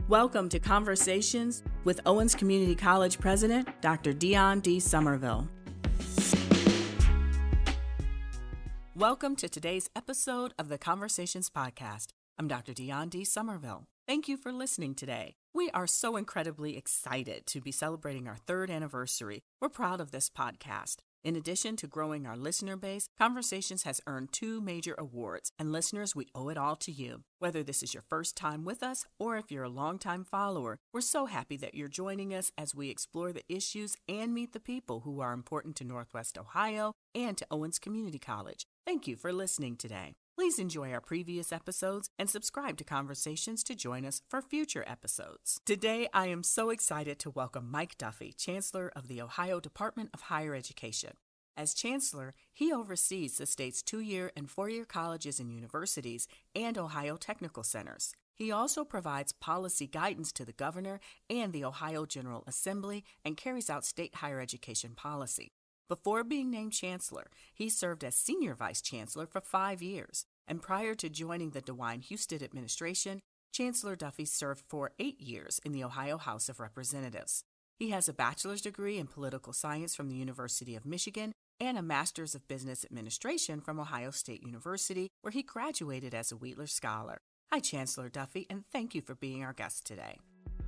Welcome to Conversations with Owens Community College President, Dr. Dion D. Somerville. Welcome to today's episode of the Conversations Podcast. I'm Dr. Dion D. Somerville. Thank you for listening today. We are so incredibly excited to be celebrating our third anniversary. We're proud of this podcast. In addition to growing our listener base, Conversations has earned 2 major awards, and listeners, we owe it all to you. Whether this is your first time with us or if you're a longtime follower, we're so happy that you're joining us as we explore the issues and meet the people who are important to Northwest Ohio and to Owens Community College. Thank you for listening today. Please enjoy our previous episodes and subscribe to Conversations to join us for future episodes. Today, I am so excited to welcome Mike Duffy, Chancellor of the Ohio Department of Higher Education. As Chancellor, he oversees the state's 2-year and 4-year colleges and universities and Ohio technical centers. He also provides policy guidance to the governor and the Ohio General Assembly and carries out state higher education policy. Before being named Chancellor, he served as Senior Vice Chancellor for 5 years, and prior to joining the DeWine Husted administration, Chancellor Duffy served for 8 years in the Ohio House of Representatives. He has a bachelor's degree in political science from the University of Michigan and a master's of business administration from Ohio State University, where he graduated as a Wheatler Scholar. Hi, Chancellor Duffy, and thank you for being our guest today.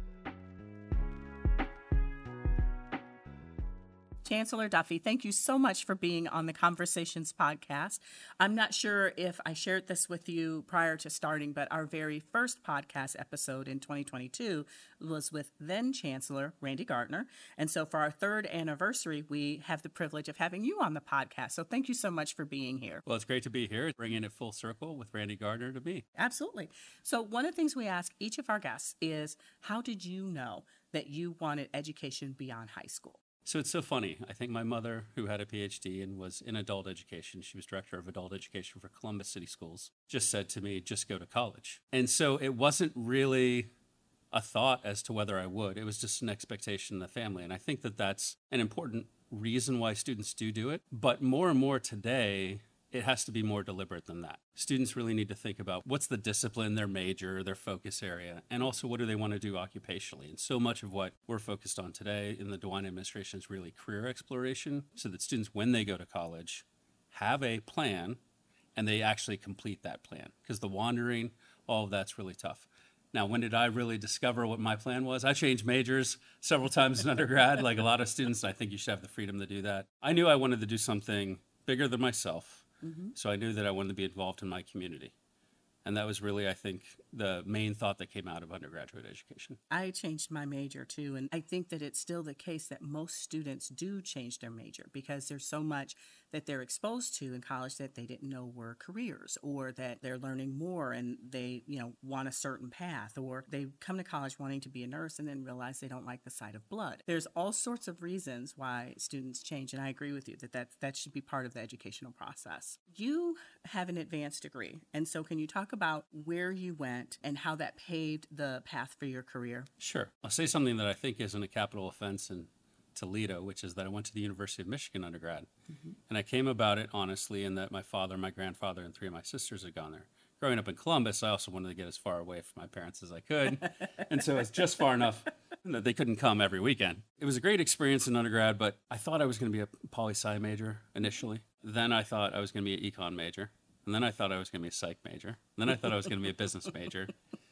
Chancellor Duffy, thank you so much for being on the Conversations podcast. I'm not sure if I shared this with you prior to starting, but our very first podcast episode in 2022 was with then Chancellor Randy Gardner. And so for our third anniversary, we have the privilege of having you on the podcast. So thank you so much for being here. Well, it's great to be here, bringing it full circle with Randy Gardner to me. Absolutely. So one of the things we ask each of our guests is, how did you know that you wanted education beyond high school? So it's so funny. I think my mother, who had a PhD and was in adult education, she was director of adult education for Columbus City Schools, just said to me, just go to college. And so it wasn't really a thought as to whether I would. It was just an expectation in the family. And I think that that's an important reason why students do it. But more and more today, it has to be more deliberate than that. Students really need to think about what's the discipline, their major, their focus area, and also what do they want to do occupationally. And so much of what we're focused on today in the DeWine administration is really career exploration, so that students, when they go to college, have a plan and they actually complete that plan. Because the wandering, all of that's really tough. Now, when did I really discover what my plan was? I changed majors several times in undergrad, like a lot of students. I think you should have the freedom to do that. I knew I wanted to do something bigger than myself. So I knew that I wanted to be involved in my community. And that was really, I think, the main thought that came out of undergraduate education. I changed my major too, and I think that it's still the case that most students do change their major because there's so much that they're exposed to in college that they didn't know were careers, or that they're learning more and they, want a certain path, or they come to college wanting to be a nurse and then realize they don't like the sight of blood. There's all sorts of reasons why students change, and I agree with you that should be part of the educational process. You have an advanced degree, and so can you talk about where you went and how that paved the path for your career? Sure. I'll say something that I think isn't a capital offense in Toledo, which is that I went to the University of Michigan undergrad. And I came about it honestly in that my father, my grandfather, and 3 of my sisters had gone there. Growing up in Columbus, I also wanted to get as far away from my parents as I could. And so it's just far enough that they couldn't come every weekend. It was a great experience in undergrad, but I thought I was going to be a poli-sci major initially. Then I thought I was going to be an econ major. And then I thought I was going to be a psych major. And then I thought I was going to be a business major.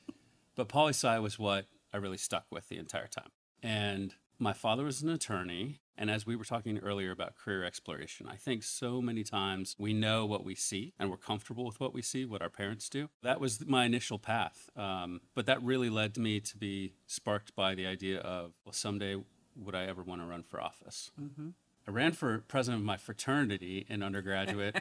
But poli-sci was what I really stuck with the entire time. And my father was an attorney. And as we were talking earlier about career exploration, I think so many times we know what we see and we're comfortable with what we see, what our parents do. That was my initial path. But that really led me to be sparked by the idea of, well, someday would I ever want to run for office? I ran for president of my fraternity in undergraduate.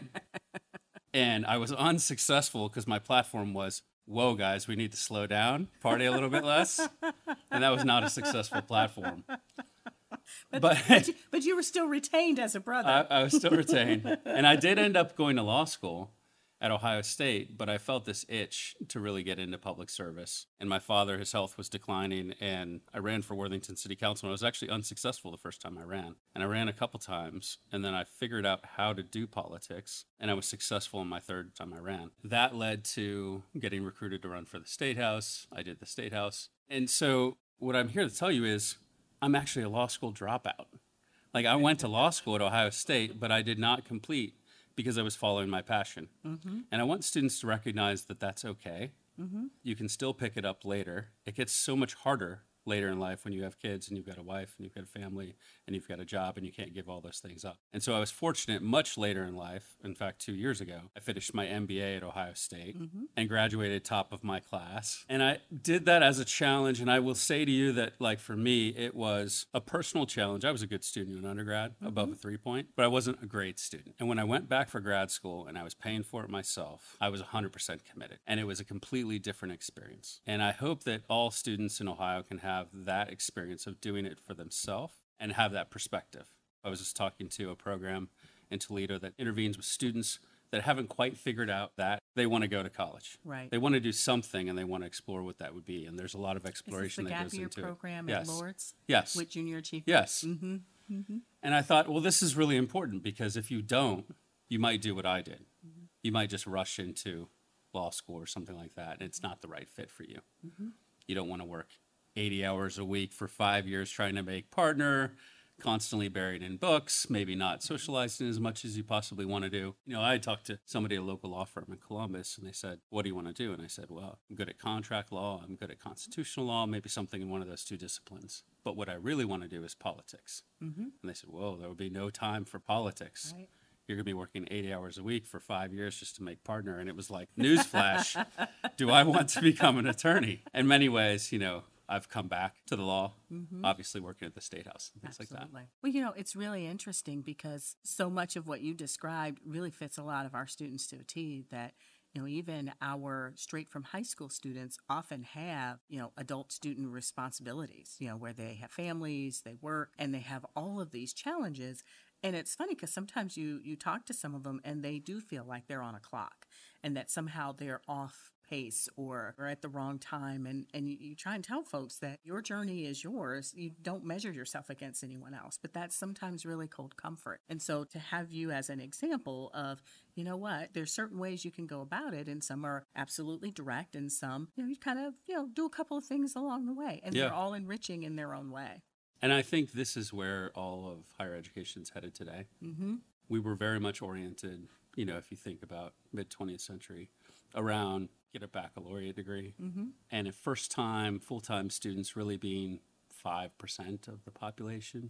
And I was unsuccessful because my platform was, whoa, guys, we need to slow down, party a little bit less. And that was not a successful platform. But you were still retained as a brother. I was still retained. And I did end up going to law school at Ohio State, but I felt this itch to really get into public service. And my father, his health was declining, and I ran for Worthington City Council. And I was actually unsuccessful the first time I ran. And I ran a couple times, and then I figured out how to do politics, and I was successful in my third time I ran. That led to getting recruited to run for the State House. I did the State House. And so what I'm here to tell you is I'm actually a law school dropout. Like I went to law school at Ohio State, but I did not complete because I was following my passion. And I want students to recognize that that's okay. You can still pick it up later. It gets so much harder later in life when you have kids and you've got a wife and you've got a family and you've got a job and you can't give all those things up. And so I was fortunate much later in life. In fact, 2 years ago, I finished my MBA at Ohio State and graduated top of my class. And I did that as a challenge. And I will say to you that, like, for me, it was a personal challenge. I was a good student in undergrad, above a 3-point, but I wasn't a great student. And when I went back for grad school and I was paying for it myself, I was 100% committed. And it was a completely different experience. And I hope that all students in Ohio can have that experience of doing it for themselves and have that perspective. I was just talking to a program in Toledo that intervenes with students that haven't quite figured out that they want to go to college. Right. They want to do something and they want to explore what that would be. And there's a lot of exploration that goes into it. Is this the gap year program Yes. at Lord's? Yes. With junior achievement? Yes. And I thought, well, this is really important because if you don't, you might do what I did. You might just rush into law school or something like that. And it's not the right fit for you. You don't want to work 80 hours a week for 5 years trying to make partner, constantly buried in books, maybe not socializing as much as you possibly want to do. You know, I talked to somebody at a local law firm in Columbus, and they said, what do you want to do? And I said, well, I'm good at contract law, I'm good at constitutional law, maybe something in one of those two disciplines. But what I really want to do is politics. And they said, well, there will be no time for politics. Right. You're going to be working 80 hours a week for 5 years just to make partner. And it was like, newsflash, do I want to become an attorney? In many ways, you know, I've come back to the law, obviously working at the State House and things like that. Well, you know, it's really interesting because so much of what you described really fits a lot of our students to a T that, you know, even our straight from high school students often have, you know, adult student responsibilities, you know, where they have families, they work, and they have all of these challenges. And it's funny because sometimes you talk to some of them and they do feel like they're on a clock and that somehow they're off pace or at the wrong time. And you try and tell folks that your journey is yours. You don't measure yourself against anyone else, but that's sometimes really cold comfort. And so to have you as an example of, you know what, there's certain ways you can go about it and some are absolutely direct and some, you know, you kind of, you know, do a couple of things along the way and they're all enriching in their own way. And I think this is where all of higher education is headed today. We were very much oriented, you know, if you think about mid-20th century, around get a baccalaureate degree. And at first time, full-time students really being 5% of the population.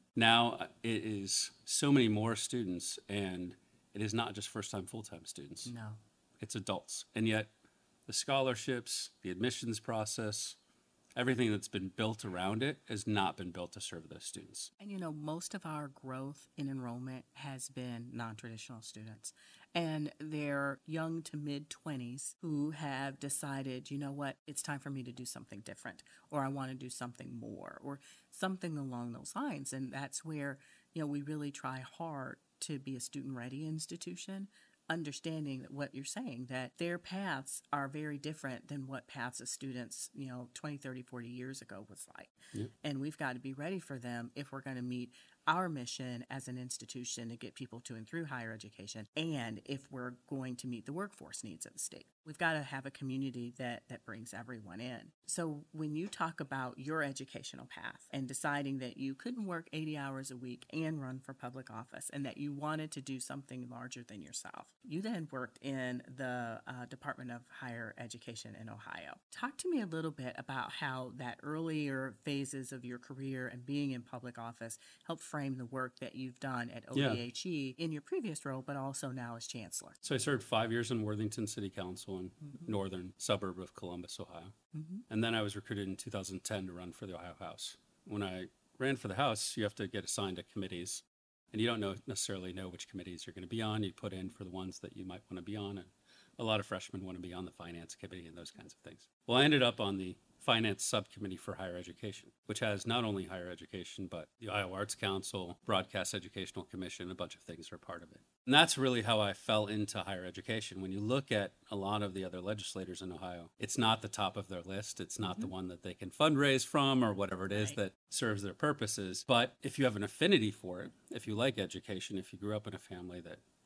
Now it is so many more students, and it is not just first-time, full-time students. No. It's adults. And yet the scholarships, the admissions process, everything that's been built around it has not been built to serve those students. And, you know, most of our growth in enrollment has been non-traditional students. And they're young to mid-20s who have decided, you know what, it's time for me to do something different, or I want to do something more, or something along those lines. And that's where, you know, we really try hard to be a student-ready institution, understanding that what you're saying, that their paths are very different than what paths of students, you know, 20, 30, 40 years ago was like. And we've got to be ready for them if we're going to meet our mission as an institution to get people to and through higher education, and if we're going to meet the workforce needs of the state. We've got to have a community that brings everyone in. So when you talk about your educational path and deciding that you couldn't work 80 hours a week and run for public office and that you wanted to do something larger than yourself, you then worked in the Department of Higher Education in Ohio. Talk to me a little bit about how that earlier phases of your career and being in public office helped frame the work that you've done at ODHE in your previous role, but also now as chancellor. So I served 5 years in Worthington City Council in northern suburb of Columbus, Ohio. And then I was recruited in 2010 to run for the Ohio House. When I ran for the House, you have to get assigned to committees, and you don't necessarily know which committees you're going to be on. You put in for the ones that you might want to be on, and a lot of freshmen want to be on the finance committee and those kinds of things. Well, I ended up on the finance subcommittee for higher education, which has not only higher education, but the Iowa Arts Council, Broadcast Educational Commission, a bunch of things are part of it. And that's really how I fell into higher education. When you look at a lot of the other legislators in Ohio, it's not the top of their list. It's not the one that they can fundraise from or whatever it is that serves their purposes. But if you have an affinity for it, if you like education, if you grew up in a family that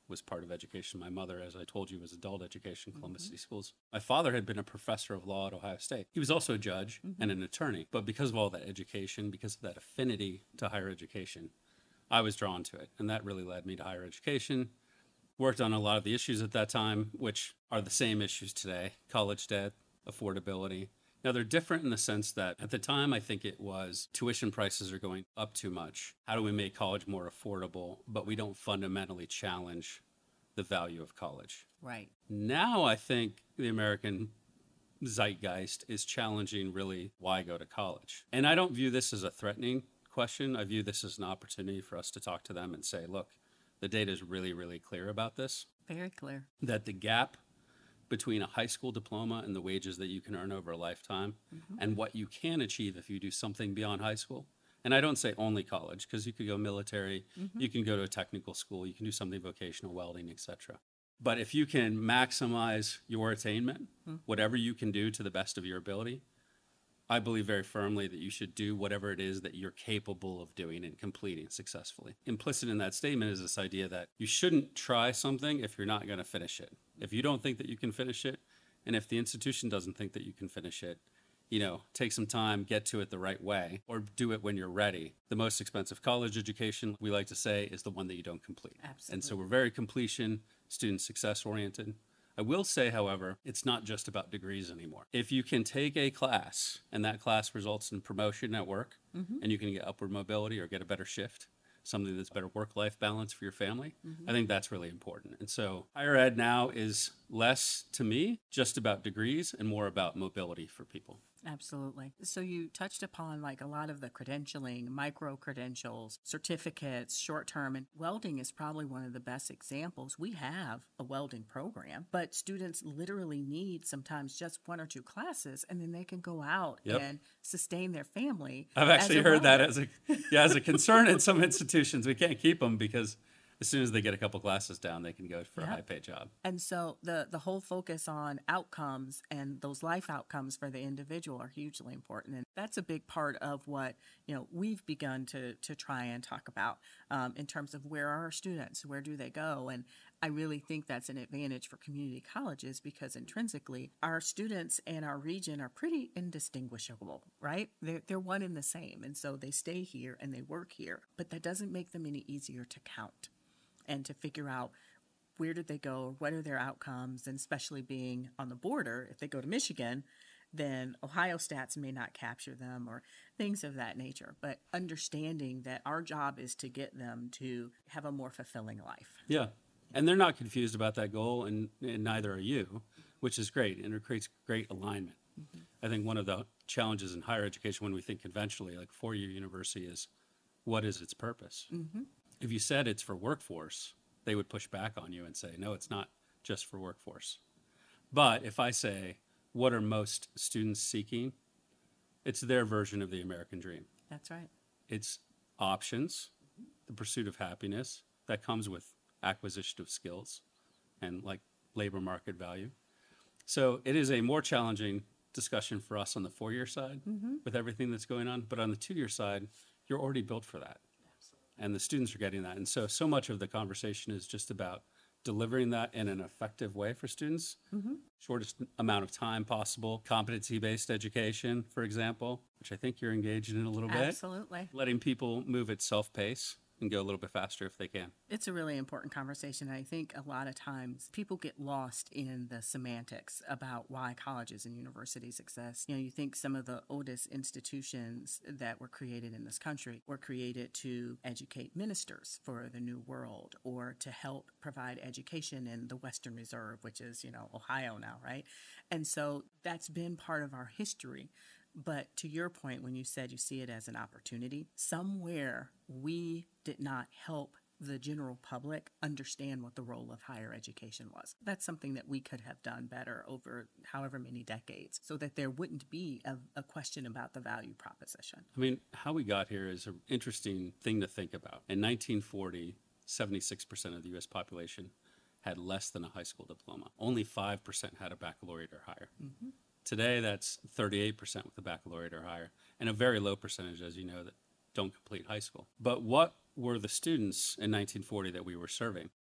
was part of education. My mother, as I told you, was adult education, Columbus City Schools. My father had been a professor of law at Ohio State. He was also a judge and an attorney. But because of all that education, because of that affinity to higher education, I was drawn to it. And that really led me to higher education. Worked on a lot of the issues at that time, which are the same issues today: college debt, affordability. Now, they're different in the sense that at the time, I think it was tuition prices are going up too much. How do we make college more affordable, but we don't fundamentally challenge the value of college? Right. Now, I think the American zeitgeist is challenging really why go to college. And I don't view this as a threatening question. I view this as an opportunity for us to talk to them and say, look, the data is really, really clear about this. Very clear. That the gap between a high school diploma and the wages that you can earn over a lifetime and what you can achieve if you do something beyond high school. And I don't say only college, because you could go military, you can go to a technical school, you can do something vocational, welding, etc. But if you can maximize your attainment, whatever you can do to the best of your ability, I believe very firmly that you should do whatever it is that you're capable of doing and completing successfully. Implicit in that statement is this idea that you shouldn't try something if you're not going to finish it. If you don't think that you can finish it, and if the institution doesn't think that you can finish it, take some time, get to it the right way, or do it when you're ready. The most expensive college education, we like to say, is the one that you don't complete. Absolutely. And so we're very completion, student success oriented. I will say, however, it's not just about degrees anymore. If you can take a class and that class results in promotion at work, and you can get upward mobility or get a better shift, something that's better work-life balance for your family, I think that's really important. And so higher ed now is less, to me, just about degrees and more about mobility for people. Absolutely. So you touched upon like a lot of the credentialing, micro credentials, certificates, short term, and welding is probably one of the best examples. We have a welding program, but students literally need sometimes just one or two classes, and then they can go out and sustain their family. I've actually heard that as a concern in some institutions. We can't keep them because as soon as they get a couple classes down, they can go for a high-paid job. And so the whole focus on outcomes and those life outcomes for the individual are hugely important. And that's a big part of what we've begun to try and talk about in terms of where are our students, where do they go? And I really think that's an advantage for community colleges because intrinsically our students and our region are pretty indistinguishable, right? They're one and the same. And so they stay here and they work here, but that doesn't make them any easier to count and to figure out where did they go, what are their outcomes, and especially being on the border, if they go to Michigan, then Ohio stats may not capture them or things of that nature. But understanding that our job is to get them to have a more fulfilling life. Yeah, and they're not confused about that goal, and neither are you, which is great, and it creates great alignment. I think one of the challenges in higher education when we think conventionally, like four-year university, is what is its purpose? If you said it's for workforce, they would push back on you and say, no, it's not just for workforce. But if I say, what are most students seeking? It's their version of the American dream. That's right. It's options, the pursuit of happiness that comes with acquisition of skills and like labor market value. So it is a more challenging discussion for us on the four-year side with everything that's going on. But on the two-year side, you're already built for that. And the students are getting that. And so much of the conversation is just about delivering that in an effective way for students, shortest amount of time possible, competency-based education, for example, which I think you're engaged in a little bit. Absolutely. Letting people move at self-pace and go a little bit faster if they can. It's a really important conversation. I think a lot of times people get lost in the semantics about why colleges and universities exist. You think some of the oldest institutions that were created in this country were created to educate ministers for the New World or to help provide education in the Western Reserve, which is, Ohio now, right? And so that's been part of our history. But to your point, when you said you see it as an opportunity, somewhere we did not help the general public understand what the role of higher education was. That's something that we could have done better over however many decades so that there wouldn't be a question about the value proposition. I mean, how we got here is an interesting thing to think about. In 1940, 76% of the U.S. population had less than a high school diploma. Only 5% had a baccalaureate or higher. Today, that's 38% with a baccalaureate or higher, and a very low percentage, as you know, that don't complete high school. But what were the students in 1940 that we were serving?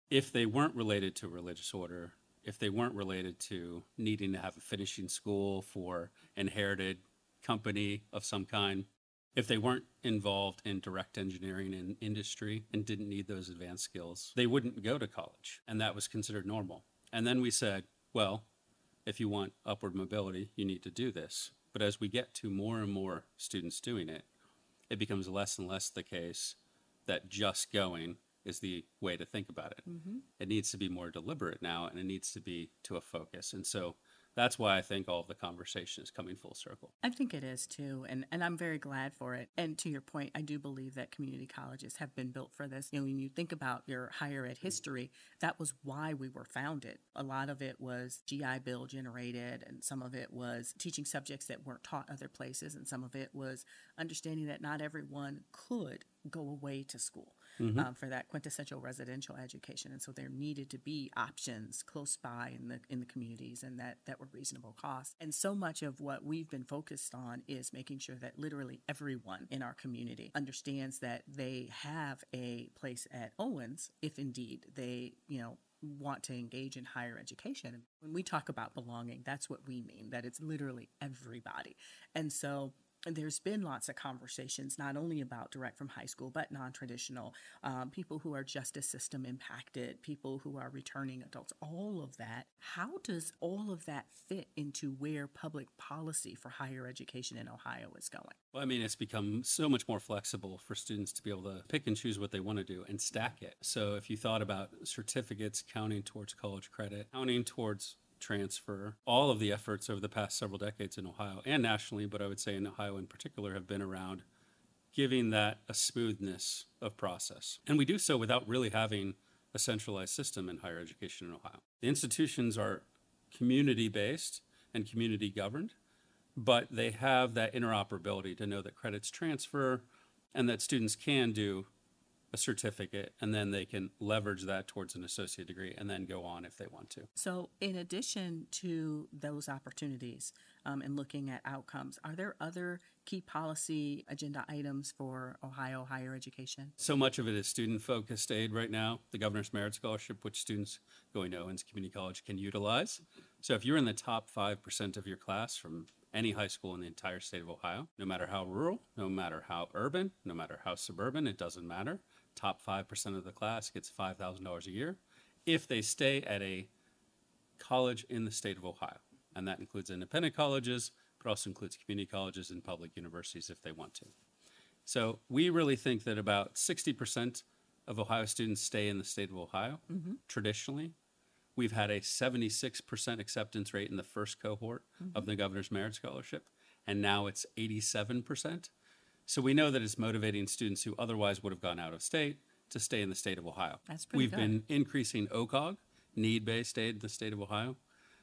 if they weren't related to religious order, if they weren't related to needing to have a finishing school for inherited company of some kind, if they weren't involved in direct engineering and industry and didn't need those advanced skills, they wouldn't go to college. And that was considered normal. And then we said, well, if you want upward mobility, you need to do this. But as we get to more and more students doing it, it becomes less and less the case that just going is the way to think about it. Mm-hmm. It needs to be more deliberate now, and it needs to be to a focus. And so that's why I think all of the conversation is coming full circle. I think it is too, and I'm very glad for it. And to your point, I do believe that community colleges have been built for this. You know, when you think about your higher ed history, that was why we were founded. A lot of it was GI Bill generated, and some of it was teaching subjects that weren't taught other places, and some of it was understanding that not everyone could go away to school for that quintessential residential education, and so there needed to be options close by in the communities, and that were reasonable costs. And so much of what we've been focused on is making sure that literally everyone in our community understands that they have a place at Owens if indeed they, want to engage in higher education. When we talk about belonging, that's what we mean, that it's literally everybody. And so there's been lots of conversations, not only about direct from high school, but non-traditional, people who are justice system impacted, people who are returning adults, all of that. How does all of that fit into where public policy for higher education in Ohio is going? Well, I mean, it's become so much more flexible for students to be able to pick and choose what they want to do and stack it. So if you thought about certificates counting towards college credit, counting towards transfer, all of the efforts over the past several decades in Ohio and nationally, but I would say in Ohio in particular, have been around giving that a smoothness of process. And we do so without really having a centralized system in higher education in Ohio. The institutions are community-based and community-governed, but they have that interoperability to know that credits transfer and that students can do a certificate, and then they can leverage that towards an associate degree and then go on if they want to. So in addition to those opportunities and looking at outcomes, are there other key policy agenda items for Ohio higher education? So much of it is student-focused aid right now. The Governor's Merit Scholarship, which students going to Owens Community College can utilize. So if you're in the top 5% of your class from any high school in the entire state of Ohio, no matter how rural, no matter how urban, no matter how suburban, it doesn't matter. Top 5% of the class gets $5,000 a year if they stay at a college in the state of Ohio. And that includes independent colleges, but also includes community colleges and public universities if they want to. So we really think that about 60% of Ohio students stay in the state of Ohio. Mm-hmm. Traditionally, we've had a 76% acceptance rate in the first cohort of the Governor's Merit Scholarship, and now it's 87%. So we know that it's motivating students who otherwise would have gone out of state to stay in the state of Ohio. That's pretty good. We've been increasing OCOG, need-based aid in the state of Ohio.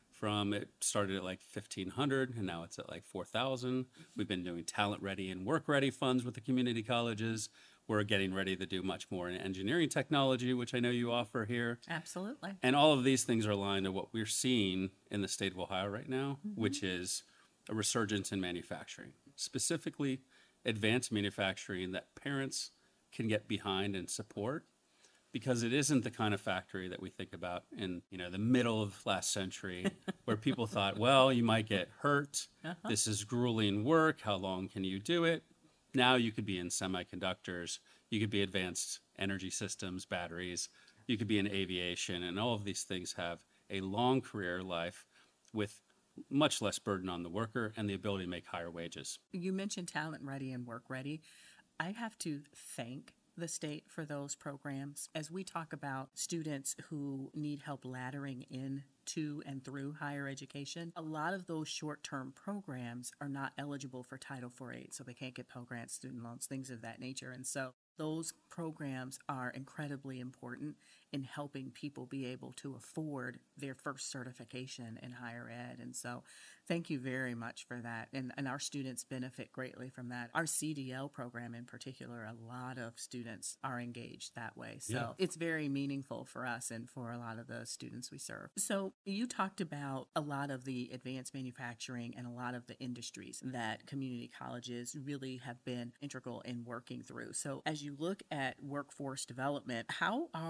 It started at like $1,500 and now it's at like $4,000. We've been doing talent ready and work ready funds with the community colleges. We're getting ready to do much more in engineering technology, which I know you offer here. Absolutely. And all of these things are aligned to what we're seeing in the state of Ohio right now, which is a resurgence in manufacturing, specifically advanced manufacturing that parents can get behind and support, because it isn't the kind of factory that we think about in the middle of last century where people thought, well, you might get hurt. This is grueling work. How long can you do it? Now you could be in semiconductors. You could be advanced energy systems, batteries. You could be in aviation. And all of these things have a long career life with much less burden on the worker and the ability to make higher wages. You mentioned talent ready and work ready. I have to thank the state for those programs. As we talk about students who need help laddering in to and through higher education, a lot of those short-term programs are not eligible for Title IV aid, so they can't get Pell Grants, student loans, things of that nature. And so those programs are incredibly important in helping people be able to afford their first certification in higher ed. And so thank you very much for that. And our students benefit greatly from that. Our CDL program in particular, a lot of students are engaged that way. So It's very meaningful for us and for a lot of the students we serve. So you talked about a lot of the advanced manufacturing and a lot of the industries that community colleges really have been integral in working through. So as you look at workforce development, how are Ohio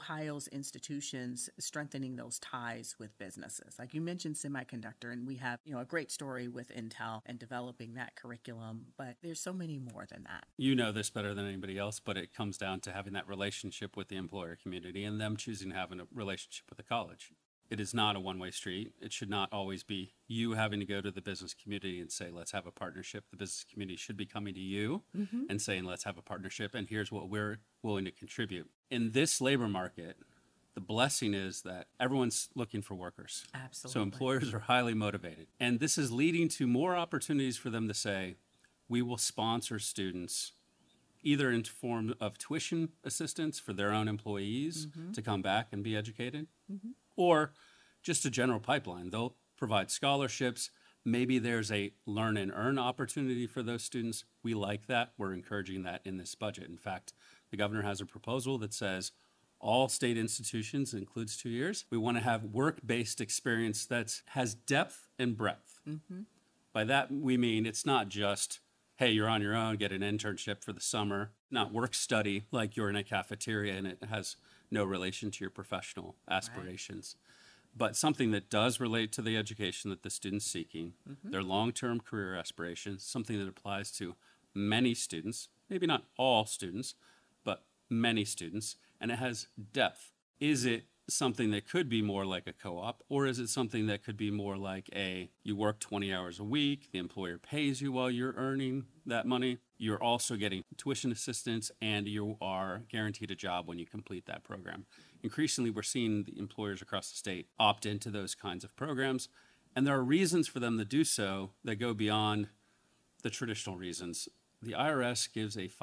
Ohio's institutions strengthening those ties with businesses? Like you mentioned semiconductor, and we have, a great story with Intel and developing that curriculum, but there's so many more than that. You know this better than anybody else, but it comes down to having that relationship with the employer community and them choosing to have a relationship with the college. It is not a one-way street. It should not always be you having to go to the business community and say, let's have a partnership. The business community should be coming to you and saying, let's have a partnership, and here's what we're willing to contribute. In this labor market, the blessing is that everyone's looking for workers. Absolutely. So employers are highly motivated. And this is leading to more opportunities for them to say, we will sponsor students either in form of tuition assistance for their own employees to come back and be educated, or just a general pipeline. They'll provide scholarships. Maybe there's a learn and earn opportunity for those students. We like that. We're encouraging that in this budget. In fact, the governor has a proposal that says all state institutions, includes 2 years, we want to have work-based experience that has depth and breadth. By that, we mean it's not just, hey, you're on your own, get an internship for the summer, not work study like you're in a cafeteria and it has no relation to your professional aspirations, but something that does relate to the education that the student's seeking, their long-term career aspirations, something that applies to many students, maybe not all students, but many students, and it has depth. Is it something that could be more like a co-op, or is it something that could be more like you work 20 hours a week, the employer pays you while you're earning that money, you're also getting tuition assistance, and you are guaranteed a job when you complete that program. Increasingly, we're seeing the employers across the state opt into those kinds of programs, and there are reasons for them to do so that go beyond the traditional reasons. The IRS gives a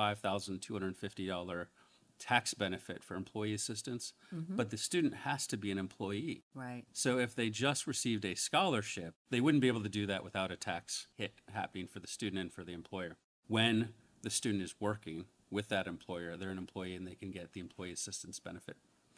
$5,250 tax benefit for employee assistance, but the student has to be an employee. Right. So if they just received a scholarship, they wouldn't be able to do that without a tax hit happening for the student and for the employer. When the student is working with that employer, they're an employee and they can get the employee assistance benefit.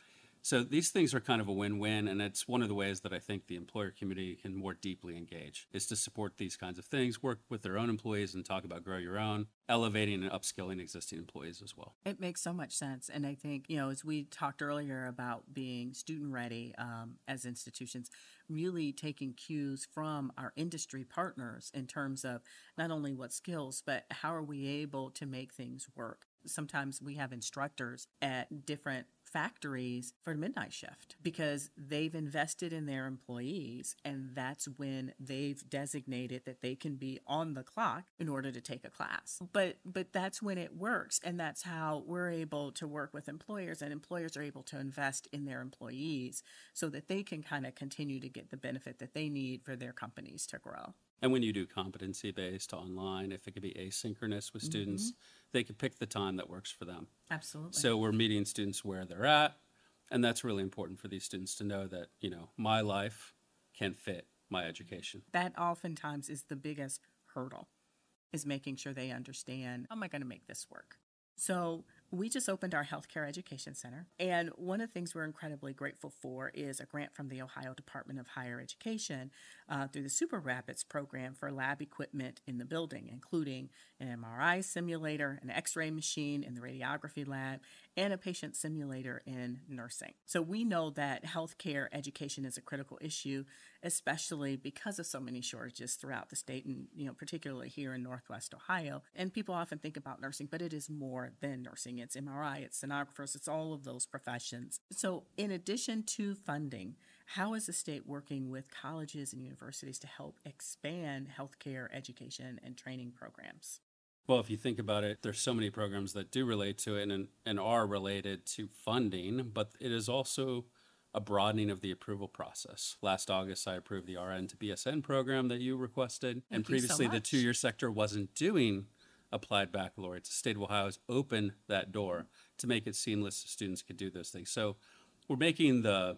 So these things are kind of a win-win, and it's one of the ways that I think the employer community can more deeply engage, is to support these kinds of things, work with their own employees and talk about grow your own, elevating and upskilling existing employees as well. It makes so much sense. And I think, as we talked earlier about being student ready as institutions, really taking cues from our industry partners in terms of not only what skills, but how are we able to make things work. Sometimes we have instructors at different factories for midnight shift because they've invested in their employees, and that's when they've designated that they can be on the clock in order to take a class. But that's when it works, and that's how we're able to work with employers, and employers are able to invest in their employees so that they can kind of continue to get the benefit that they need for their companies to grow. And when you do competency-based online, if it could be asynchronous with students, they could pick the time that works for them. Absolutely. So we're meeting students where they're at, and that's really important for these students to know that, my life can fit my education. That oftentimes is the biggest hurdle, is making sure they understand, how am I going to make this work? So we just opened our Healthcare Education Center, and one of the things we're incredibly grateful for is a grant from the Ohio Department of Higher Education through the Super Rapids program for lab equipment in the building, including an MRI simulator, an X-ray machine in the radiography lab, and a patient simulator in nursing. So we know that healthcare education is a critical issue, especially because of so many shortages throughout the state and, particularly here in Northwest Ohio. And people often think about nursing, but it is more than nursing. It's MRI, it's sonographers, it's all of those professions. So in addition to funding, how is the state working with colleges and universities to help expand healthcare education and training programs? Well, if you think about it, there's so many programs that do relate to it and are related to funding, but it is also a broadening of the approval process. Last August, I approved the RN to BSN program that you requested, and previously the two-year sector wasn't doing applied baccalaureate. The state of Ohio has opened that door to make it seamless so students could do those things. So we're making the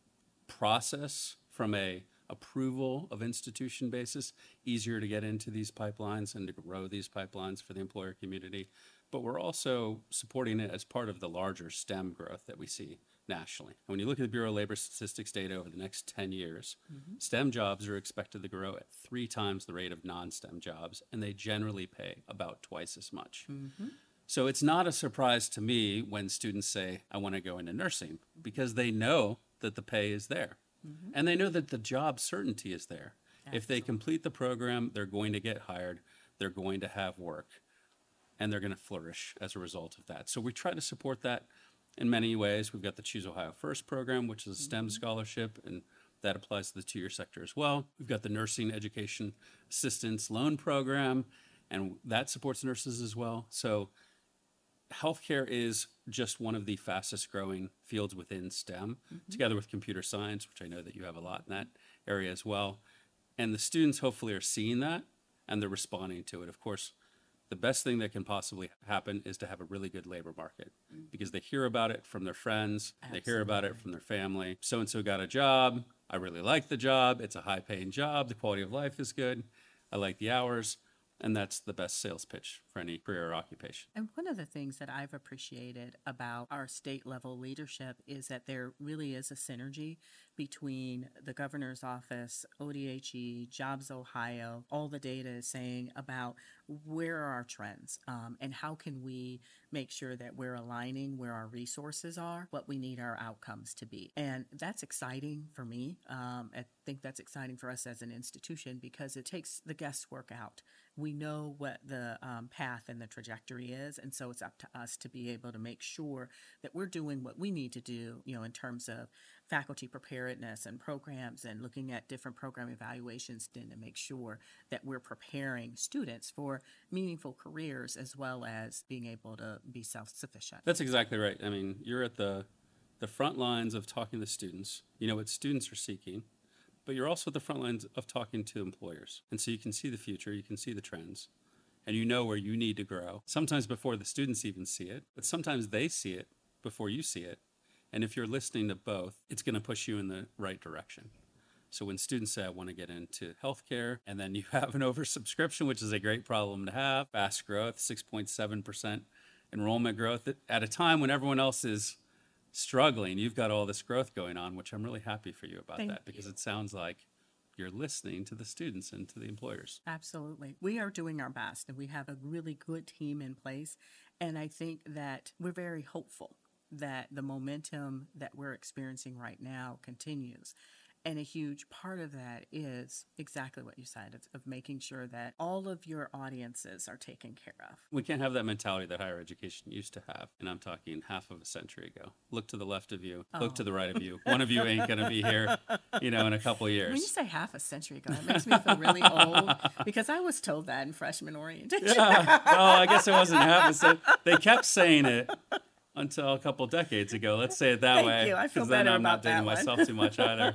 process from a approval of institution basis easier to get into these pipelines and to grow these pipelines for the employer community. But we're also supporting it as part of the larger STEM growth that we see nationally. And when you look at the Bureau of Labor Statistics data over the next 10 years, STEM jobs are expected to grow at 3 times the rate of non-STEM jobs, and they generally pay about twice as much. So it's not a surprise to me when students say, I want to go into nursing, because they know that the pay is there. And they know that the job certainty is there. If they complete the program, they're going to get hired, they're going to have work, and they're going to flourish as a result of that. So we try to support that in many ways. We've got the Choose Ohio First program, which is a STEM scholarship, and that applies to the two-year sector as well. We've got the Nursing Education Assistance Loan Program, and that supports nurses as well. So healthcare is just one of the fastest growing fields within STEM, together with computer science, which I know that you have a lot in that area as well. And the students hopefully are seeing that and they're responding to it. Of course, the best thing that can possibly happen is to have a really good labor market, because they hear about it from their friends, they hear about it from their family. So-and-so got a job. I really like the job. It's a high paying job. The quality of life is good. I like the hours. And that's the best sales pitch for any career or occupation. And one of the things that I've appreciated about our state level leadership is that there really is a synergy between the governor's office, ODHE, Jobs Ohio. All the data is saying about where are our trends, and how can we make sure that we're aligning where our resources are, what we need our outcomes to be. And that's exciting for me. I think that's exciting for us as an institution because it takes the guesswork out. We know what the path and the trajectory is, and so it's up to us to be able to make sure that we're doing what we need to do, in terms of faculty preparedness and programs and looking at different program evaluations to make sure that we're preparing students for meaningful careers as well as being able to be self-sufficient. That's exactly right. I mean, you're at the front lines of talking to students. You know what students are seeking, but you're also at the front lines of talking to employers. And so you can see the future, you can see the trends, and you know where you need to grow. Sometimes before the students even see it, but sometimes they see it before you see it. And if you're listening to both, it's going to push you in the right direction. So when students say, I want to get into healthcare, and then you have an oversubscription, which is a great problem to have, fast growth, 6.7% enrollment growth, at a time when everyone else is struggling, you've got all this growth going on, which I'm really happy for you about that, because it sounds like you're listening to the students and to the employers. Absolutely. We are doing our best, and we have a really good team in place. And I think that we're very hopeful that the momentum that we're experiencing right now continues. And a huge part of that is exactly what you said, of making sure that all of your audiences are taken care of. We can't have that mentality that higher education used to have. And I'm talking half of a century ago. Look to the left of you, look to the right of you. One of you ain't going to be here, in a couple of years. When you say half a century ago, it makes me feel really old, because I was told that in freshman orientation. Yeah. Well, I guess it wasn't half a century. They kept saying it until a couple decades ago. Let's say it that way. Thank you. I feel because then better I'm not about that dating one. myself too much either.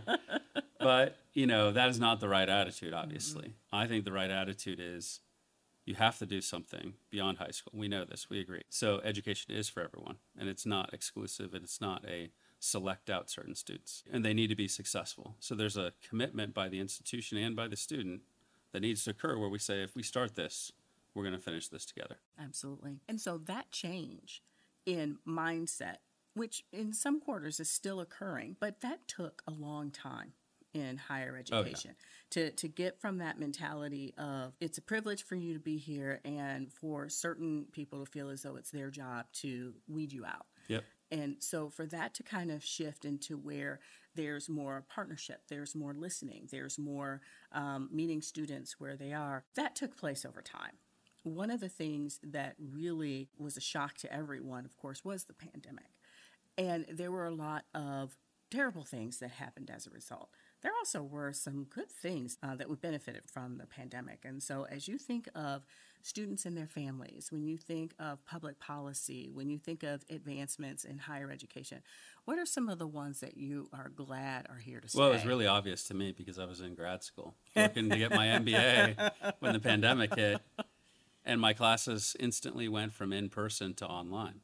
But, that is not the right attitude, obviously. I think the right attitude is you have to do something beyond high school. We know this. We agree. So education is for everyone, and it's not exclusive, and it's not a select out certain students. And they need to be successful. So there's a commitment by the institution and by the student that needs to occur where we say, if we start this, we're going to finish this together. Absolutely. And so that change in mindset, which in some quarters is still occurring, but that took a long time in higher education to get from that mentality of it's a privilege for you to be here and for certain people to feel as though it's their job to weed you out. Yep. And so for that to kind of shift into where there's more partnership, there's more listening, there's more meeting students where they are, that took place over time. One of the things that really was a shock to everyone, of course, was the pandemic. And there were a lot of terrible things that happened as a result. There also were some good things that we benefited from the pandemic. And so as you think of students and their families, when you think of public policy, when you think of advancements in higher education, what are some of the ones that you are glad are here to stay? Well, it was really obvious to me because I was in grad school working to get my MBA when the pandemic hit. And my classes instantly went from in-person to online.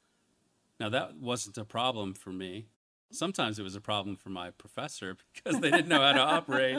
Now, that wasn't a problem for me. Sometimes it was a problem for my professor because they didn't know how to operate,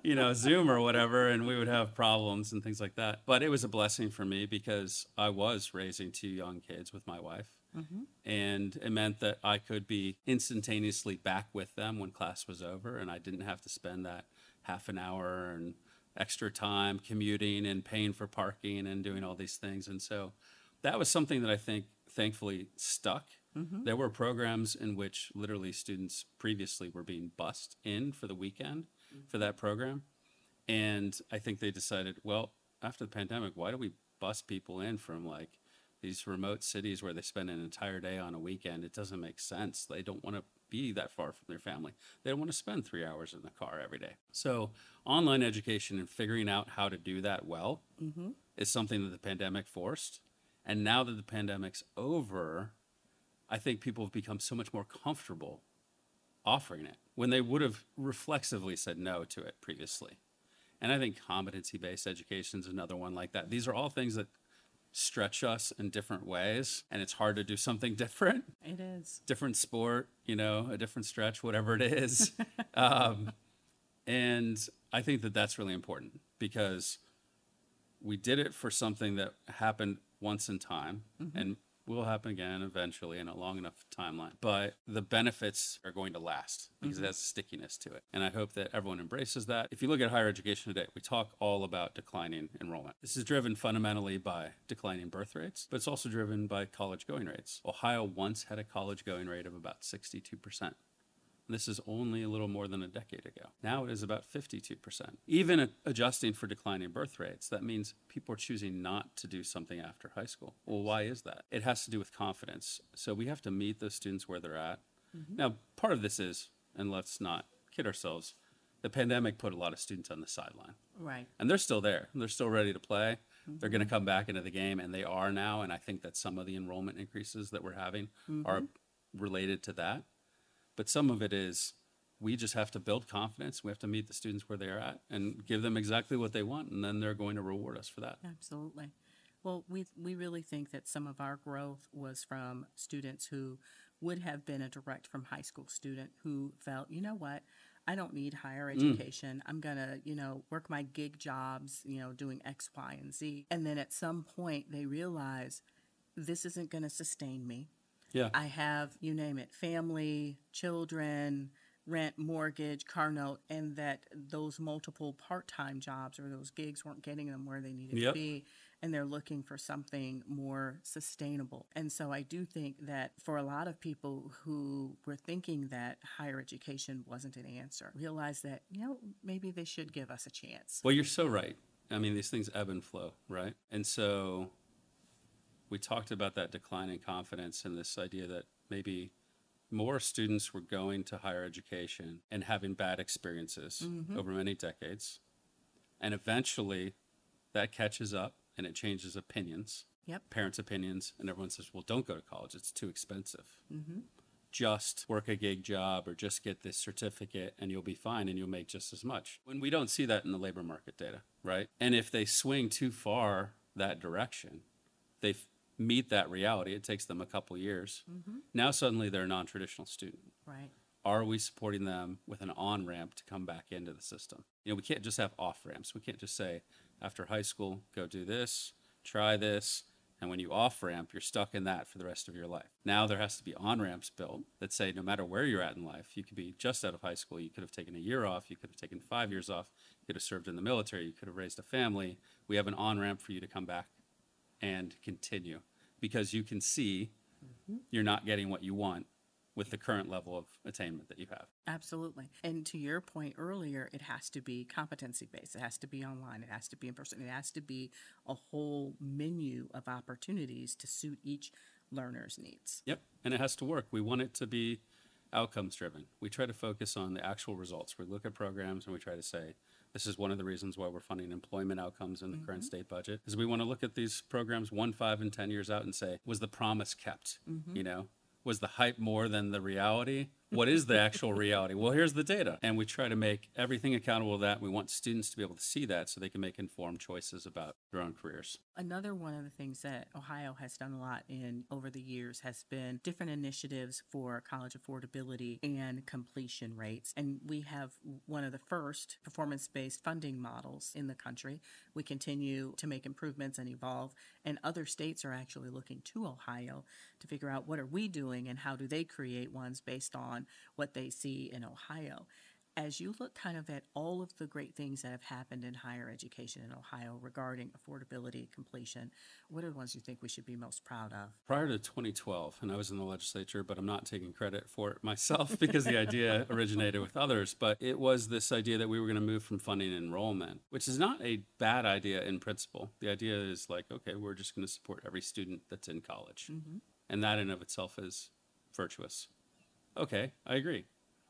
Zoom or whatever, and we would have problems and things like that. But it was a blessing for me because I was raising 2 young kids with my wife. Mm-hmm. And it meant that I could be instantaneously back with them when class was over, and I didn't have to spend that half an hour and extra time commuting and paying for parking and doing all these things. And so that was something that I think thankfully stuck. There were programs in which literally students previously were being bussed in for the weekend for that program. And I think they decided, well, after the pandemic, why do we bus people in from like these remote cities where they spend an entire day on a weekend? It doesn't make sense. They don't want to be that far from their family. They don't want to spend 3 hours in the car every day. So online education and figuring out how to do that well is something that the pandemic forced. And now that the pandemic's over, I think people have become so much more comfortable offering it when they would have reflexively said no to it previously. And I think competency-based education is another one like that. These are all things that stretch us in different ways, and it's hard to do something different. It is. Different sport, a different stretch, whatever it is. And I think that that's really important because we did it for something that happened once in time and will happen again eventually in a long enough timeline. But the benefits are going to last because it has stickiness to it. And I hope that everyone embraces that. If you look at higher education today, we talk all about declining enrollment. This is driven fundamentally by declining birth rates, but it's also driven by college going rates. Ohio once had a college going rate of about 62%. This is only a little more than a decade ago. Now it is about 52%. Even adjusting for declining birth rates, that means people are choosing not to do something after high school. Well, why is that? It has to do with confidence. So we have to meet those students where they're at. Now, part of this is, and let's not kid ourselves, the pandemic put a lot of students on the sideline. Right. And they're still there. They're still ready to play. They're going to come back into the game, and they are now. And I think that some of the enrollment increases that we're having are related to that. But some of it is we just have to build confidence. We have to meet the students where they are at and give them exactly what they want, and then they're going to reward us for that. Absolutely. Well, we really think that some of our growth was from students who would have been a direct from high school student who felt, you know what, I don't need higher education. I'm going to, work my gig jobs, doing X, Y, and Z. And then at some point they realize this isn't going to sustain me. Yeah. I have, you name it, family, children, rent, mortgage, car note, and that those multiple part-time jobs or those gigs weren't getting them where they needed to be, and they're looking for something more sustainable. And so I do think that for a lot of people who were thinking that higher education wasn't an answer, realize that, maybe they should give us a chance. Well, you're so right. I mean, these things ebb and flow, right? And so we talked about that decline in confidence and this idea that maybe more students were going to higher education and having bad experiences over many decades. And eventually that catches up and it changes opinions, parents' opinions, and everyone says, well, don't go to college. It's too expensive. Just work a gig job or just get this certificate and you'll be fine and you'll make just as much. When we don't see that in the labor market data, right? And if they swing too far that direction, they meet that reality. It takes them a couple years. Now suddenly they're a non-traditional student. Right. Are we supporting them with an on-ramp to come back into the system? We can't just have off-ramps. We can't just say, after high school, go do this, try this, and when you off-ramp, you're stuck in that for the rest of your life. Now there has to be on-ramps built that say no matter where you're at in life, you could be just out of high school, you could have taken a year off, you could have taken 5 years off, you could have served in the military, you could have raised a family. We have an on-ramp for you to come back and continue, because you can see you're not getting what you want with the current level of attainment that you have. Absolutely. And to your point earlier, it has to be competency-based. It has to be online. It has to be in person. It has to be a whole menu of opportunities to suit each learner's needs. Yep, and it has to work. We want it to be outcomes-driven. We try to focus on the actual results. We look at programs and we try to say, this is one of the reasons why we're funding employment outcomes in the current state budget, is we want to look at these programs 1, 5, and 10 years out and say, was the promise kept? Was the hype more than the reality? What is the actual reality? Well, here's the data. And we try to make everything accountable to that. We want students to be able to see that so they can make informed choices about their own careers. Another one of the things that Ohio has done a lot in over the years has been different initiatives for college affordability and completion rates. And we have one of the first performance-based funding models in the country. We continue to make improvements and evolve, and other states are actually looking to Ohio to figure out what are we doing and how do they create ones based on what they see in Ohio. as you look kind of at all of the great things that have happened in higher education in Ohio regarding affordability, completion, what are the ones you think we should be most proud of? Prior to 2012, and I was in the legislature, but I'm not taking credit for it myself because the idea originated with others, but it was this idea that we were going to move from funding enrollment, which is not a bad idea in principle. The idea is like, okay, we're just going to support every student that's in college. Mm-hmm. And that in of itself is virtuous. Okay, I agree.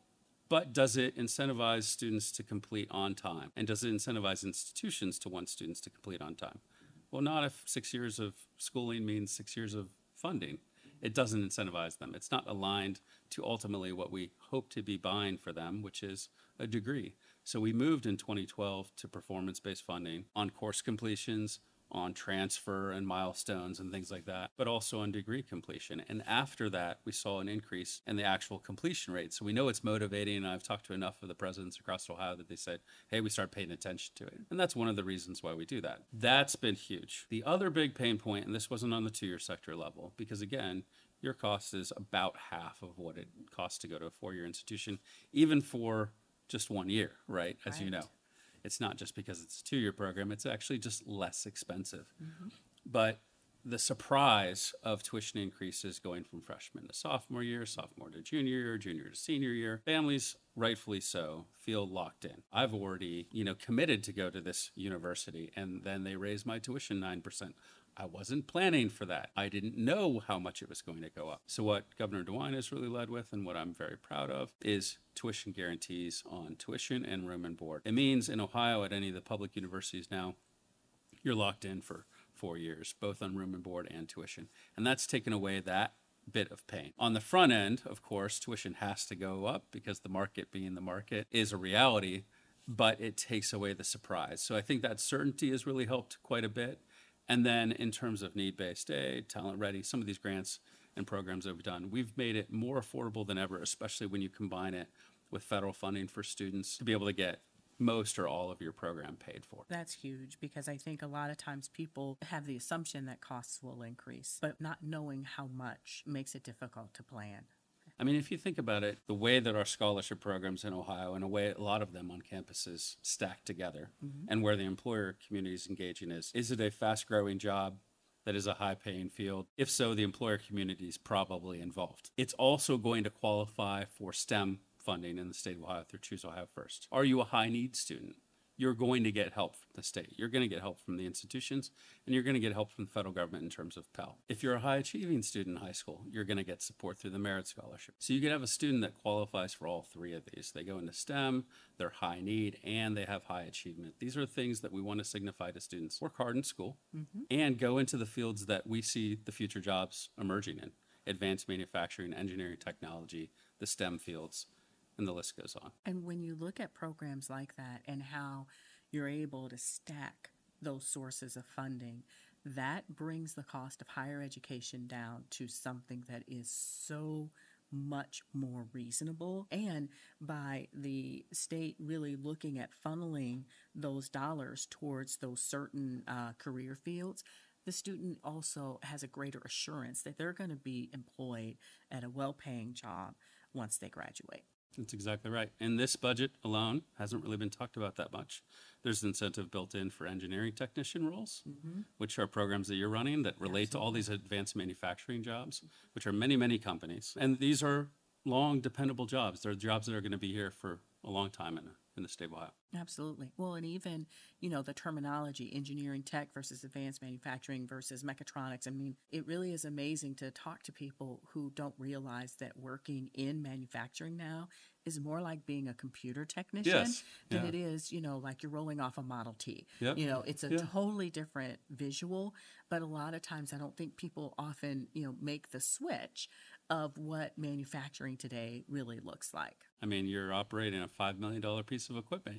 But does it incentivize students to complete on time? And does it incentivize institutions to want students to complete on time? Well, not if 6 years of schooling means 6 years of funding. It doesn't incentivize them. It's not aligned to ultimately what we hope to be buying for them, which is a degree. So we moved in 2012 to performance-based funding on course completions, on transfer and milestones and things like that, but also on degree completion. And after that, we saw an increase in the actual completion rate. So we know it's motivating. And I've talked to enough of the presidents across Ohio that they said, hey, we start paying attention to it. And that's one of the reasons why we do that. That's been huge. The other big pain point, and this wasn't on the two-year sector level, because again, your cost is about half of what it costs to go to a four-year institution, even for just 1 year, right? As you know. It's not just because it's a two-year program, it's actually just less expensive. Mm-hmm. But the surprise of tuition increases going from freshman to sophomore year, sophomore to junior year, junior to senior year, families, rightfully so, feel locked in. I've already, committed to go to this university, and then they raised my tuition 9%. I wasn't planning for that. I didn't know how much it was going to go up. So what Governor DeWine has really led with, and what I'm very proud of, is tuition guarantees on tuition and room and board. It means in Ohio at any of the public universities now, you're locked in for 4 years, both on room and board and tuition. And that's taken away that bit of pain. On the front end, of course, tuition has to go up because the market being the market is a reality, but it takes away the surprise. So I think that certainty has really helped quite a bit. And then in terms of need-based aid, Talent Ready, some of these grants and programs that we've done, we've made it more affordable than ever, especially when you combine it with federal funding for students to be able to get most or all of your program paid for. That's huge, because I think a lot of times people have the assumption that costs will increase, but not knowing how much makes it difficult to plan. I mean, if you think about it, the way that our scholarship programs in Ohio, and a way a lot of them on campuses stack together, and where the employer community is engaging is it a fast-growing job that is a high-paying field? If so, the employer community is probably involved. It's also going to qualify for STEM funding in the state of Ohio through Choose Ohio First. Are you a high-need student? You're going to get help from the state. You're going to get help from the institutions, and you're going to get help from the federal government in terms of Pell. If you're a high-achieving student in high school, you're going to get support through the Merit Scholarship. So you can have a student that qualifies for all three of these. They go into STEM, they're high need, and they have high achievement. These are things that we want to signify to students. Work hard in school, and go into the fields that we see the future jobs emerging in: advanced manufacturing, engineering, technology, the STEM fields. And the list goes on. And when you look at programs like that and how you're able to stack those sources of funding, that brings the cost of higher education down to something that is so much more reasonable. And by the state really looking at funneling those dollars towards those certain career fields, the student also has a greater assurance that they're going to be employed at a well-paying job once they graduate. That's exactly right. And this budget alone hasn't really been talked about that much. There's incentive built in for engineering technician roles, which are programs that you're running that relate to all these advanced manufacturing jobs, which are many, many companies. And these are long, dependable jobs. They're jobs that are going to be here for a long time in the state of Ohio. Absolutely. Well, and even, the terminology, engineering tech versus advanced manufacturing versus mechatronics. I mean, it really is amazing to talk to people who don't realize that working in manufacturing now is more like being a computer technician than it is, like you're rolling off a Model T. Yep. It's a totally different visual, but a lot of times I don't think people often, make the switch of what manufacturing today really looks like. I mean, you're operating a $5 million piece of equipment,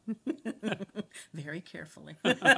Very carefully.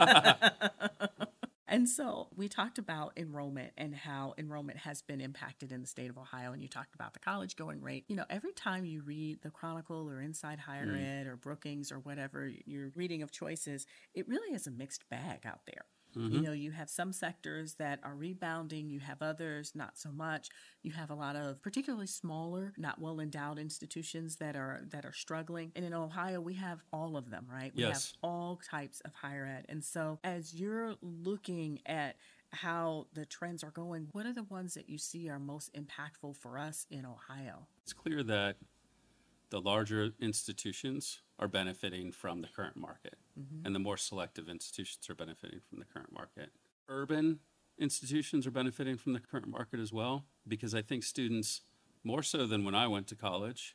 And so we talked about enrollment and how enrollment has been impacted in the state of Ohio. And you talked about the college going rate. Every time you read the Chronicle or Inside Higher Ed or Brookings or whatever your reading of choice is, it really is a mixed bag out there. You know, you have some sectors that are rebounding, you have others not so much. You have a lot of particularly smaller, not well endowed institutions that are struggling. And in Ohio, we have all of them, right? We have Yes. all types of higher ed. And so as you're looking at how the trends are going, what are the ones that you see are most impactful for us in Ohio? It's clear that the larger institutions are benefiting from the current market, and the more selective institutions are benefiting from the current market. Urban institutions are benefiting from the current market as well, because I think students, more so than when I went to college,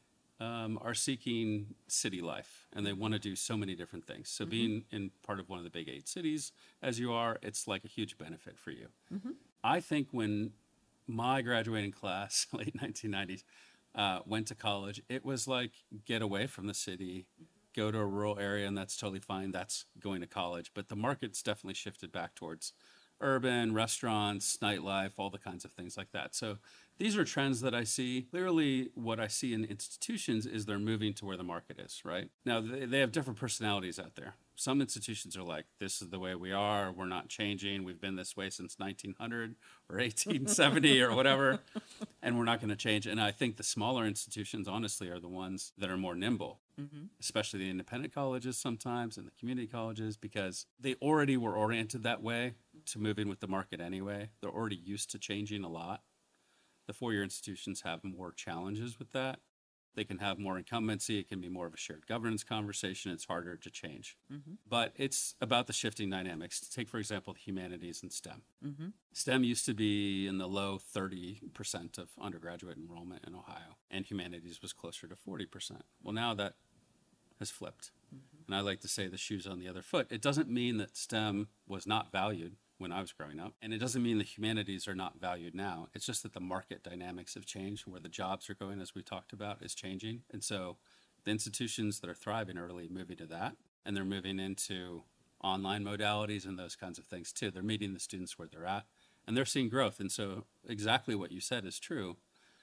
are seeking city life, and they want to do so many different things. So being in part of one of the big 8 cities, as you are, it's like a huge benefit for you. I think when my graduating class, late 1990s, went to college, it was like, get away from the city, go to a rural area, and that's totally fine. That's going to college. But the market's definitely shifted back towards urban, restaurants, nightlife, all the kinds of things like that. So these are trends that I see. Clearly, what I see in institutions is they're moving to where the market is, right? Now, they have different personalities out there. Some institutions are like, this is the way we are. We're not changing. We've been this way since 1900 or 1870 or whatever, and we're not going to change. And I think the smaller institutions, honestly, are the ones that are more nimble, especially the independent colleges sometimes and the community colleges, because they already were oriented that way to move in with the market anyway. They're already used to changing a lot. The 4-year institutions have more challenges with that. They can have more incumbency. It can be more of a shared governance conversation. It's harder to change. But it's about the shifting dynamics. Take, for example, the humanities and STEM. STEM used to be in the low 30% of undergraduate enrollment in Ohio, and humanities was closer to 40%. Well, now that has flipped. And I like to say the shoe's on the other foot. It doesn't mean that STEM was not valued when I was growing up, and it doesn't mean the humanities are not valued now. It's just that the market dynamics have changed. Where the jobs are going, as we talked about, is changing. And so the institutions that are thriving are really moving to that, and they're moving into online modalities and those kinds of things too. They're meeting the students where they're at, and they're seeing growth. And so exactly what you said is true,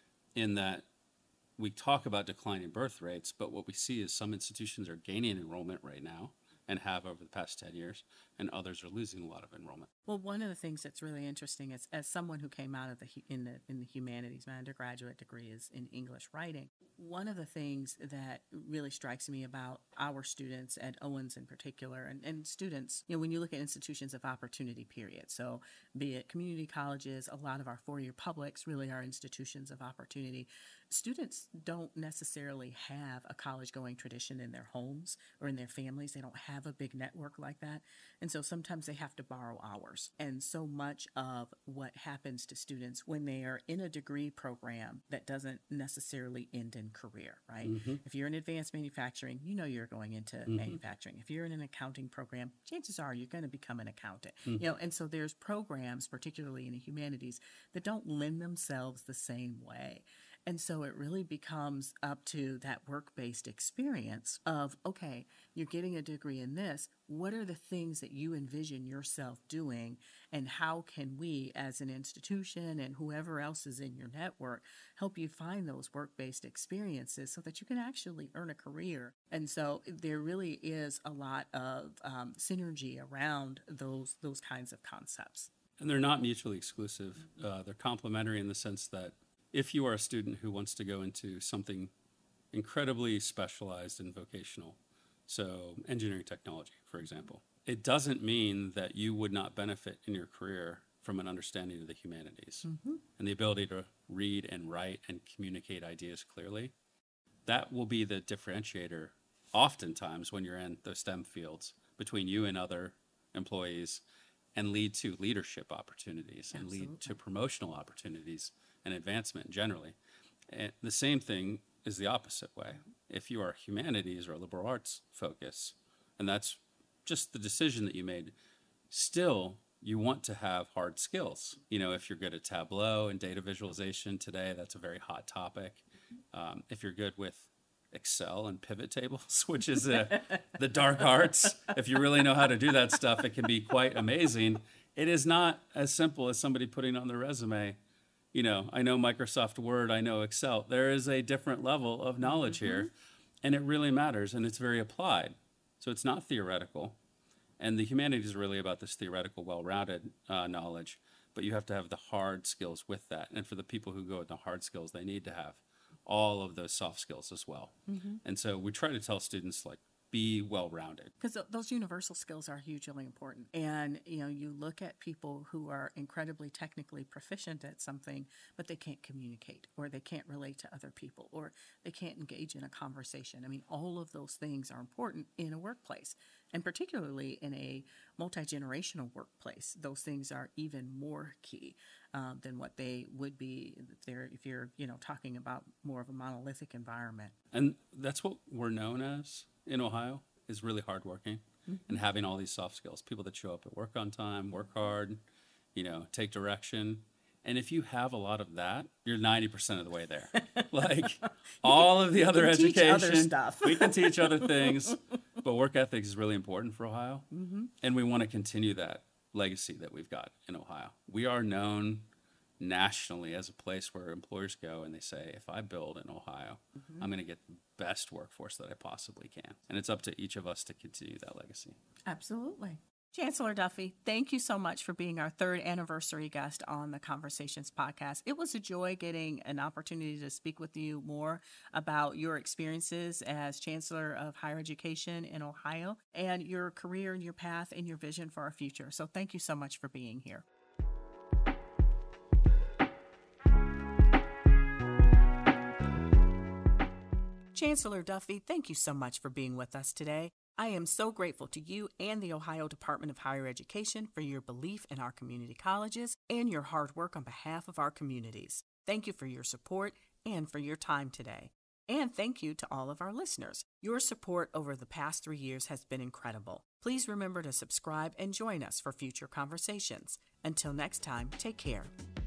in that we talk about declining birth rates, but what we see is some institutions are gaining enrollment right now and have over the past 10 years, and others are losing a lot of enrollment. Well, one of the things that's really interesting is, as someone who came out of in the humanities, my undergraduate degree is in English writing. One of the things that really strikes me about our students at Owens in particular, and students, you know, when you look at institutions of opportunity, period. So be it community colleges, a lot of our 4-year publics really are institutions of opportunity. Students don't necessarily have a college-going tradition in their homes or in their families. They don't have a big network like that. And so sometimes they have to borrow hours. And so much of what happens to students when they are in a degree program that doesn't necessarily end in career, right? If you're in advanced manufacturing, you know you're going into manufacturing. If you're in an accounting program, chances are you're going to become an accountant. You know, and so there's programs, particularly in the humanities, that don't lend themselves the same way. And so it really becomes up to that work-based experience of, okay, you're getting a degree in this. What are the things that you envision yourself doing? And how can we, as an institution and whoever else is in your network, help you find those work-based experiences so that you can actually earn a career? And so there really is a lot of synergy around those kinds of concepts. And they're not mutually exclusive. They're complementary in the sense that if you are a student who wants to go into something incredibly specialized and vocational, so engineering technology, for example, it doesn't mean that you would not benefit in your career from an understanding of the humanities and the ability to read and write and communicate ideas clearly. That will be the differentiator oftentimes when you're in those STEM fields between you and other employees, and lead to leadership opportunities and lead to promotional opportunities and advancement generally. And the same thing is the opposite way. If you are humanities or a liberal arts focus, and that's just the decision that you made, still you want to have hard skills. You know, if you're good at Tableau and data visualization today, that's a very hot topic. If you're good with Excel and pivot tables, which is the dark arts, if you really know how to do that stuff, it can be quite amazing. It is not as simple as somebody putting on their resume, you know, I know Microsoft Word, I know Excel. There is a different level of knowledge here, and it really matters, and it's very applied. So it's not theoretical. And the humanities is really about this theoretical, well-rounded knowledge, but you have to have the hard skills with that. And for the people who go with the hard skills, they need to have all of those soft skills as well. And so we try to tell students, like, be well-rounded. Because those universal skills are hugely important. And, you look at people who are incredibly technically proficient at something, but they can't communicate, or they can't relate to other people, or they can't engage in a conversation. I mean, all of those things are important in a workplace, and particularly in a multi-generational workplace. Those things are even more key than what they would be if you're talking about more of a monolithic environment. And that's what we're known as in Ohio, is really hardworking and having all these soft skills. People that show up at work on time, work hard, take direction. And if you have a lot of that, you're 90% of the way there. Like all of the other education, teach other stuff. We can teach other things, but work ethics is really important for Ohio. And we want to continue that legacy that we've got in Ohio. We are known nationally as a place where employers go and they say, if I build in Ohio, I'm going to get the best workforce that I possibly can. And it's up to each of us to continue that legacy. Absolutely. Chancellor Duffy, thank you so much for being our third anniversary guest on the Conversations podcast. It was a joy getting an opportunity to speak with you more about your experiences as Chancellor of Higher Education in Ohio and your career and your path and your vision for our future. So thank you so much for being here. Chancellor Duffy, thank you so much for being with us today. I am so grateful to you and the Ohio Department of Higher Education for your belief in our community colleges and your hard work on behalf of our communities. Thank you for your support and for your time today. And thank you to all of our listeners. Your support over the past 3 years has been incredible. Please remember to subscribe and join us for future conversations. Until next time, take care.